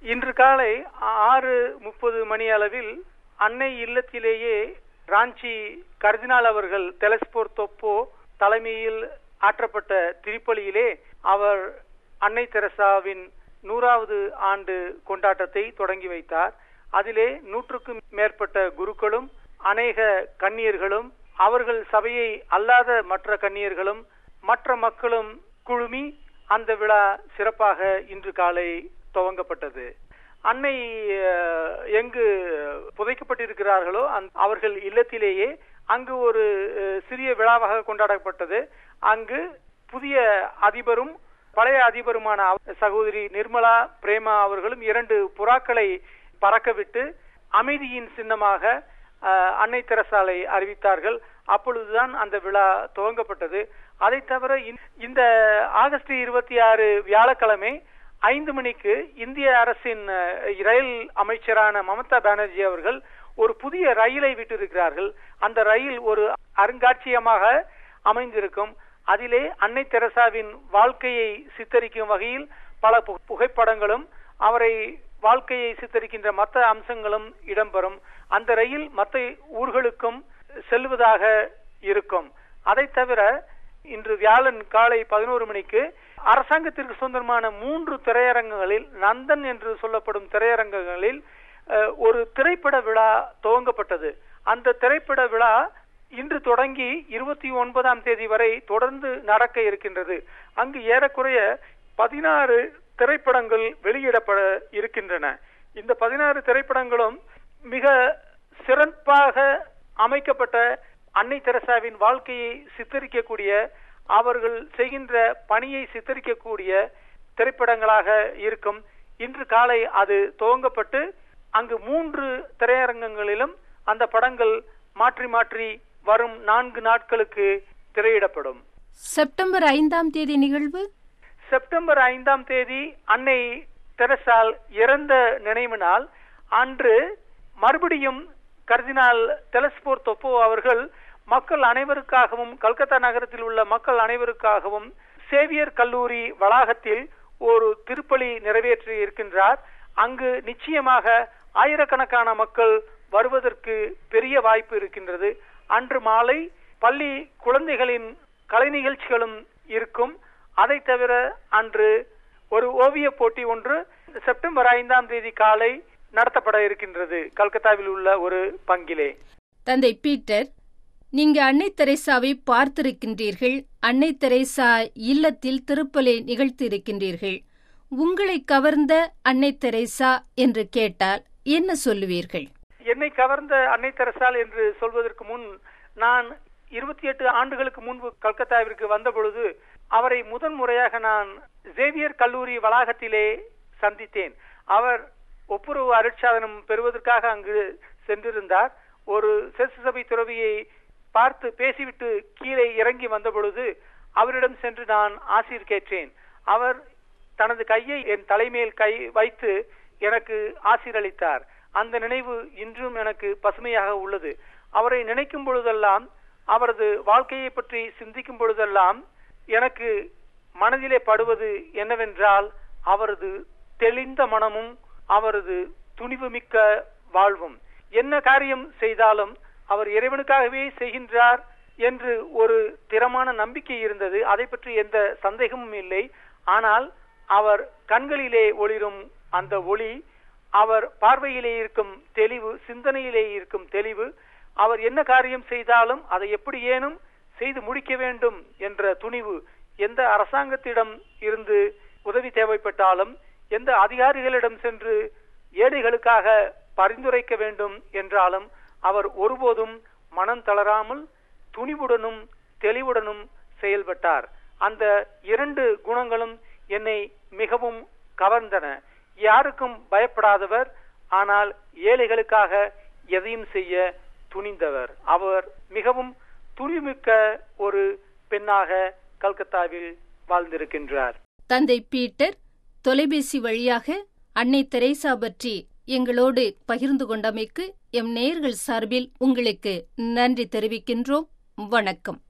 இன்று காலை 6:30 மணி அளவில் அன்னை இல்லத்திலேயே ராஞ்சி கர்தினால் அவர்கள் தெலஸ்போர் தொப்போ தலைமையில் ஆற்றப்பட்ட திருப்பலியிலே அவர் அன்னை தெரசாவின் 100வது ஆண்டு கொண்டாட்டத்தை தொடங்கி வைத்தார். அதிலே 100க்கும் மேற்பட்ட குருக்களும் அநேக கன்னியர்களும் அவர்கள் சபையை அல்லாத மற்ற கன்னியர்களும் மற்ற மக்களும் குழுமி அந்த விழா சிறப்பாக இன்று காலை துவங்கப்பட்டது. அன்னை எங்கு புதைக்கப்பட்டிருக்கிறார்களோ அவர்கள் இல்லத்திலேயே அங்கு ஒரு சிறிய விழாவாக கொண்டாடப்பட்டது. அங்கு புதிய அதிபரும் பழைய அதிபருமான சகோதரி நிர்மலா பிரேமா அவர்களும் 2 புறாக்களை பறக்கவிட்டு அமைதியின் சின்னமாக அன்னை தெரசாலை அறிவித்தார்கள். அப்பொழுதுதான் அந்த விழா துவங்கப்பட்டது. அதை தவிர இந்த ஆகஸ்ட் 26 வியாழக்கிழமை 5 மணிக்கு இந்திய அரசின் ரயில் அமைச்சரான மமதா பானர்ஜி அவர்கள் ஒரு புதிய ரயிலை விட்டிருக்கிறார்கள். அந்த ரயில் ஒரு அருங்காட்சியகமாக அமைந்திருக்கும். அதிலே அன்னை தெரசாவின் வாழ்க்கையை சித்தரிக்கும் வகையில் பல புகைப்படங்களும் அவரை வாழ்க்கையை சித்தரிக்கின்ற மற்ற அம்சங்களும் இடம்பெறும். அந்த ரயில் மற்ற ஊர்களுக்கும் செல்வதாக இருக்கும். அதை தவிர இன்று வியாழன் காலை 11 மணிக்கு அரசாங்கத்திற்கு சொந்தமான 3 திரையரங்குகளில் நந்தன் என்று சொல்லப்படும் திரையரங்குகளில் ஒரு திரைப்பட விழா துவங்கப்பட்டது. அந்த திரைப்பட விழா இன்று தொடங்கி 29ஆம் தேதி வரை தொடர்ந்து நடக்க இருக்கின்றது. அங்கு ஏறக்குறைய 16 திரைப்படங்கள் வெளியிடப்பட இருக்கின்றன. இந்த 16 திரைப்படங்களும் மிக சிறப்பாக அமைக்கப்பட்ட அன்னை தெரசாவின் வாழ்க்கையை சித்தரிக்கக்கூடிய அவர்கள் செய்கின்ற பணியை சித்தரிக்கக்கூடிய திரைப்படங்களாக இருக்கும். இன்று காலை அது துவங்கப்பட்டு அங்கு 3 திரையரங்கங்களிலும் அந்த படங்கள் மாற்றி மாற்றி வரும் 4 நாட்களுக்கு திரையிடப்படும். செப்டம்பர் 5ஆம் தேதி நிகழ்வு. செப்டம்பர் 5ஆம் தேதி அன்னை தெரசால் இறந்த நினைவு நாள். அன்று மறுபடியும் கர்தினால் தெலஸ்போர் தொப்போ அவர்கள் மக்கள் அனைவருக்காகவும் கல்கத்தா நகரத்தில் உள்ள மக்கள் அனைவருக்காகவும் சேவியர் கல்லூரி வளாகத்தில் ஒரு திருப்பலி நிறைவேற்றி இருக்கின்றார். அங்கு நிச்சயமாக ஆயிரக்கணக்கான மக்கள் வருவதற்கு பெரிய வாய்ப்பு இருக்கின்றது. அன்று மாலை பள்ளி குழந்தைகளின் கலை நிகழ்ச்சிகளும் இருக்கும். அதை தவிர அன்று ஒரு ஓவிய போட்டி ஒன்று செப்டம்பர் 5ஆம் தேதி காலை நடத்தப்பட இருக்கின்றது கல்கத்தாவில் உள்ள ஒரு பங்கிலே. தந்தை பீட்டர், நீங்க அன்னை தெரசாவை பார்த்திருக்கின்றீர்கள். அன்னை தெரசா இல்லத்தில் திருப்பலி நிகழ்த்தி இருக்கின்றீர்கள். உங்களை கவர்ந்த அன்னை தெரசா என்று கேட்டால் என்ன சொல்லுவீர்கள்? என்னை கவர்ந்த அன்னை தெரசால் என்று சொல்வதற்கு முன் நான் 28 ஆண்டுகளுக்கு முன்பு கல்கத்தாவிற்கு வந்த பொழுது அவரை முதன் முறையாக நான் சேவியர் கல்லூரி வளாகத்திலே சந்தித்தேன். அவர் ஒப்புரவு அருட்சாதனம் பெறுவதற்காக அங்கு சென்றிருந்தார். ஒரு செஸ் சபை துறவியை பார்த்து பேசிவிட்டு கீழே இறங்கி வந்த பொழுது அவரிடம் சென்று நான் ஆசீர் கேட்டேன். அவர் தனது கையை என் தலைமேல் கை வைத்து எனக்கு ஆசீர் அளித்தார். அந்த நினைவு இன்றும் எனக்கு பசுமையாக உள்ளது. அவரை நினைக்கும் பொழுதெல்லாம், அவரது வாழ்க்கையை பற்றி சிந்திக்கும் பொழுதெல்லாம் எனக்கு மனதிலே படுவது என்னவென்றால் அவரது தெளிந்த மனமும் அவரது துணிவு மிக்க வாழ்வும். என்ன காரியம் செய்தாலும் அவர் இறைவனுக்காகவே செய்கின்றார் என்று ஒரு திறமான நம்பிக்கை இருந்தது. அதை பற்றி எந்த சந்தேகமும் இல்லை. ஆனால் அவர் கண்களிலே ஒளிரும் அந்த ஒளி, அவர் பார்வையிலே இருக்கும் தெளிவு, சிந்தனையிலே இருக்கும் தெளிவு, அவர் என்ன காரியம் செய்தாலும் அதை எப்படி ஏனும் செய்து முடிக்க வேண்டும் என்ற துணிவு, எந்த அரசாங்கத்திடம் இருந்து உதவி தேவைப்பட்டாலும் எந்த அதிகாரிகளிடம் சென்று ஏழைகளுக்காக பரிந்துரைக்க வேண்டும் என்றாலும் அவர் ஒருபோதும் மனம் தளராமல் துணிவுடனும் தெளிவுடனும் செயல்பட்டார். அந்த 2 குணங்களும் என்னை மிகவும் கவர்ந்தன. யாருக்கும் பயப்படாதவர், ஆனால் ஏழைகளுக்காக எதையும் செய்ய துணிந்தவர். அவர் மிகவும் துணிமிக்க ஒரு பெண்ணாக கல்கத்தாவில் வாழ்ந்திருக்கின்றார். தந்தை பீட்டர், தொலைபேசி வழியாக அன்னை தெரசா பற்றி எங்களோடு பகிர்ந்து கொண்டமைக்கு எம் நேயர்கள் சார்பில் உங்களுக்கு நன்றி தெரிவிக்கின்றோம். வணக்கம்.